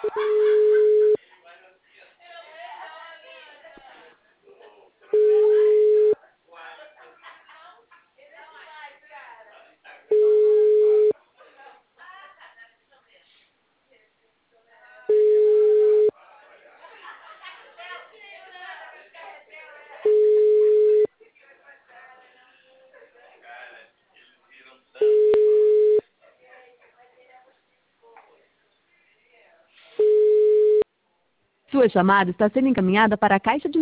Sua chamada está sendo encaminhada para a caixa de